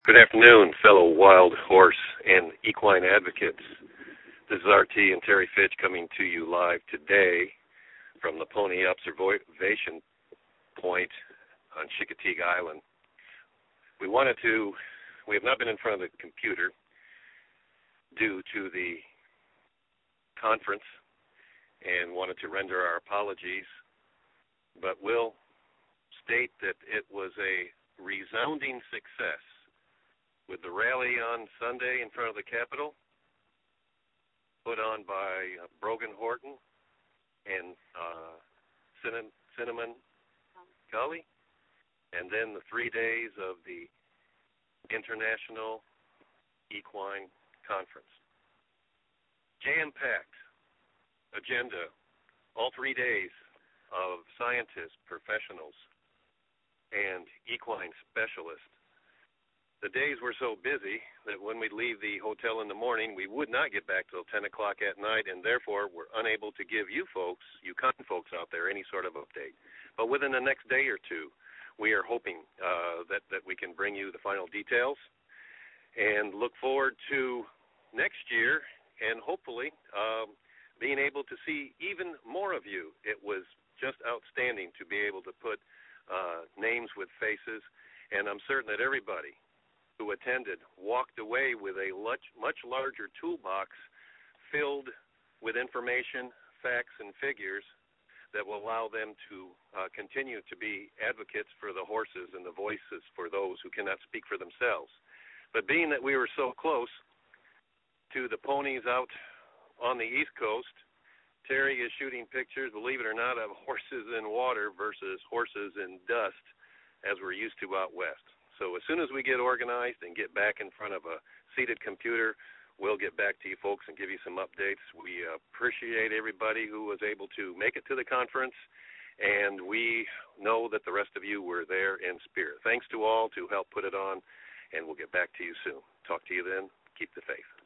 Good afternoon, fellow wild horse and equine advocates. This is RT and Terry Fitch coming to you live today from the Pony Observation Point on Chincoteague Island. We have not been in front of the computer due to the conference and wanted to render our apologies, but will state that it was a resounding success with the rally on Sunday in front of the Capitol, put on by Brogan Horton and Cinnamon Gully, and then the 3 days of the International Equine Conference. Jam-packed agenda, all 3 days of scientists, professionals, and equine specialists. The days were so busy that when we'd leave the hotel in the morning, we would not get back till 10 o'clock at night, and therefore were unable to give you folks, you con folks out there, any sort of update. But within the next day or two, we are hoping that we can bring you the final details and look forward to next year and hopefully being able to see even more of you. It was just outstanding to be able to put names with faces, and I'm certain that everybody who attended walked away with a much larger toolbox filled with information, facts, and figures that will allow them to continue to be advocates for the horses and the voices for those who cannot speak for themselves. But being that we were so close to the ponies out on the East Coast, Terry is shooting pictures, believe it or not, of horses in water versus horses in dust as we're used to out west. So as soon as we get organized and get back in front of a seated computer, we'll get back to you folks and give you some updates. We appreciate everybody who was able to make it to the conference, and we know that the rest of you were there in spirit. Thanks to all to help put it on, and we'll get back to you soon. Talk to you then. Keep the faith.